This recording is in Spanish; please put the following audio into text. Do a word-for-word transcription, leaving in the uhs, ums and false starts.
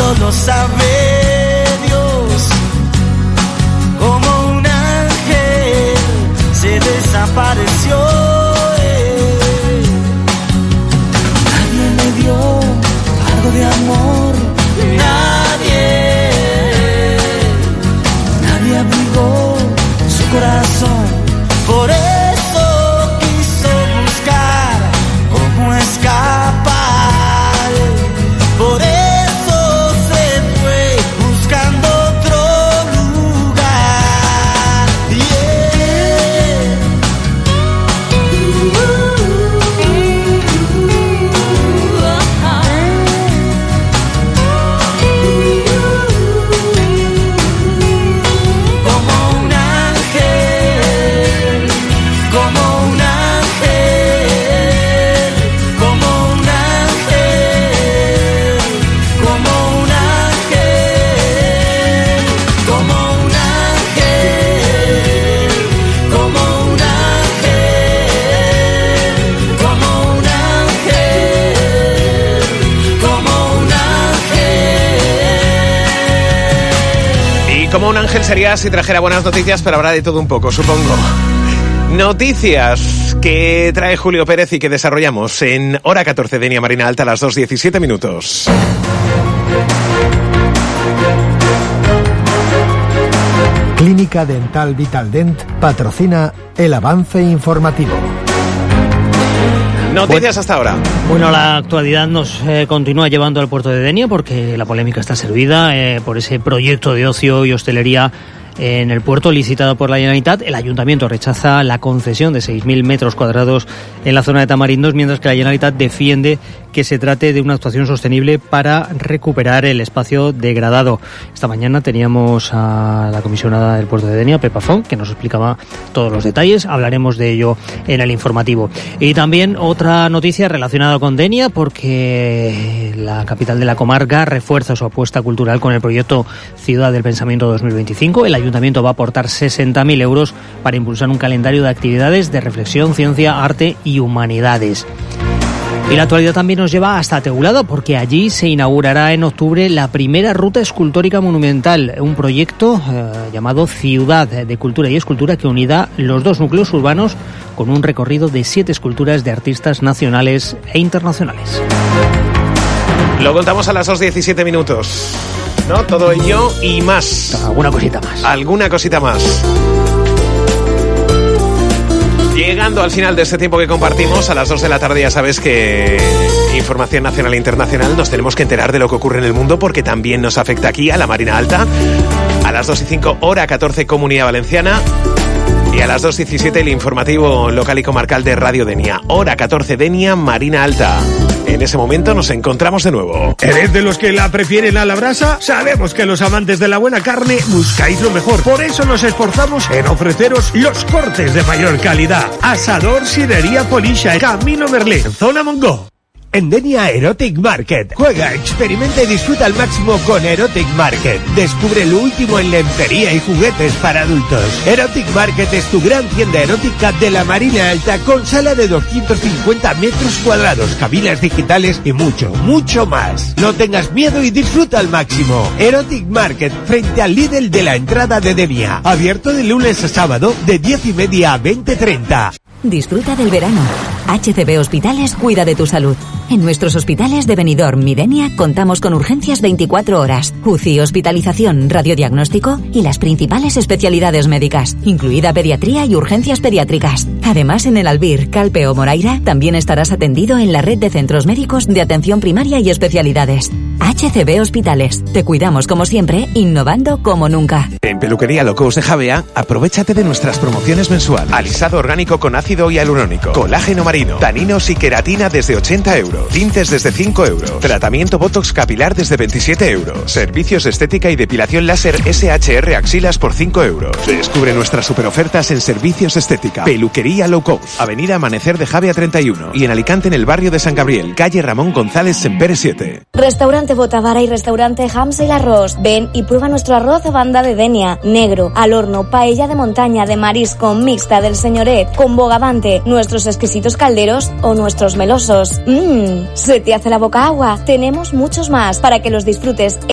lo sabe Dios. Como un ángel se desapareció. eh. Nadie me dio algo de amor. Nadie, nadie abrigó su corazón. Por eso quiso buscar cómo escapar. Por eso se fue buscando otro lugar. Yeah. Como un ángel, como un ángel, como un ángel, como un ángel, como un ángel, como un ángel, como un ángel, como un ángel. Y como un ángel sería si trajera buenas noticias, pero habrá de todo un poco, supongo. Noticias que trae Julio Pérez y que desarrollamos en Hora catorce, Denia Marina Alta, a las dos diecisiete minutos. Clínica Dental Vitaldent patrocina el avance informativo. Noticias hasta ahora. Bueno, la actualidad nos eh, continúa llevando al puerto de Denia porque la polémica está servida eh, por ese proyecto de ocio y hostelería en el puerto licitado por la Generalitat. El Ayuntamiento rechaza la concesión de seis mil metros cuadrados en la zona de Tamarindos, mientras que la Generalitat defiende que se trate de una actuación sostenible para recuperar el espacio degradado. Esta mañana teníamos a la comisionada del puerto de Denia, Pepa Font, que nos explicaba todos los detalles. Hablaremos de ello en el informativo. Y también otra noticia relacionada con Denia, porque la capital de la comarca refuerza su apuesta cultural con el proyecto Ciudad del Pensamiento dos mil veinticinco. El Ayuntamiento va a aportar sesenta mil euros para impulsar un calendario de actividades de reflexión, ciencia, arte y humanidades. Y la actualidad también nos lleva hasta Teulada, porque allí se inaugurará en octubre la primera ruta escultórica monumental, un proyecto eh, llamado Ciudad de Cultura y Escultura que unirá los dos núcleos urbanos con un recorrido de siete esculturas de artistas nacionales e internacionales. Lo contamos a las dos diecisiete minutos, ¿no? Todo ello y más. Alguna cosita más. Alguna cosita más. Llegando al final de este tiempo que compartimos, a las dos de la tarde ya sabes que información nacional e internacional, nos tenemos que enterar de lo que ocurre en el mundo porque también nos afecta aquí a la Marina Alta. A las dos y cinco, Hora catorce, Comunidad Valenciana. Y a las dos diecisiete, el informativo local y comarcal de Radio Denia. Hora catorce, Denia, Marina Alta. En ese momento nos encontramos de nuevo. ¿Eres de los que la prefieren a la brasa? Sabemos que los amantes de la buena carne buscáis lo mejor. Por eso nos esforzamos en ofreceros los cortes de mayor calidad. Asador Sidería Polisha, Camino Merlín, Zona Mongo. En Denia Erotic Market. Juega, experimenta y disfruta al máximo con Erotic Market. Descubre lo último en lencería y juguetes para adultos. Erotic Market es tu gran tienda erótica de la Marina Alta con sala de doscientos cincuenta metros cuadrados, cabinas digitales y mucho, mucho más. No tengas miedo y disfruta al máximo. Erotic Market frente al Lidl de la entrada de Denia. Abierto de lunes a sábado de diez y media a veinte treinta. Disfruta del verano. H C B Hospitales cuida de tu salud. En nuestros hospitales de Benidorm y Denia contamos con urgencias veinticuatro horas, U C I, hospitalización, radiodiagnóstico y las principales especialidades médicas, incluida pediatría y urgencias pediátricas. Además, en el Albir, Calpe o Moraira también estarás atendido en la red de centros médicos de atención primaria y especialidades. H C B Hospitales. Te cuidamos como siempre, innovando como nunca. En Peluquería Locos de Javea, aprovéchate de nuestras promociones mensuales. Alisado orgánico con ácido hialurónico, colágeno marino, taninos y queratina desde ochenta euros. Tintes desde cinco euros. Tratamiento Botox capilar desde veintisiete euros. Servicios de estética y depilación láser S H R axilas por cinco euros. Descubre nuestras superofertas en servicios de estética. Peluquería Low Cost. Avenida Amanecer de Javea treinta y uno. Y en Alicante en el barrio de San Gabriel. Calle Ramón González Sempere siete. Restaurante Botavara y Restaurante Hamza y Arroz. Ven y prueba nuestro arroz de banda de Denia. Negro, al horno, paella de montaña, de marisco, mixta del señoret, con bogavante, nuestros exquisitos calderos o nuestros melosos. Mmm, se te hace la boca agua. Tenemos muchos más para que los disfrutes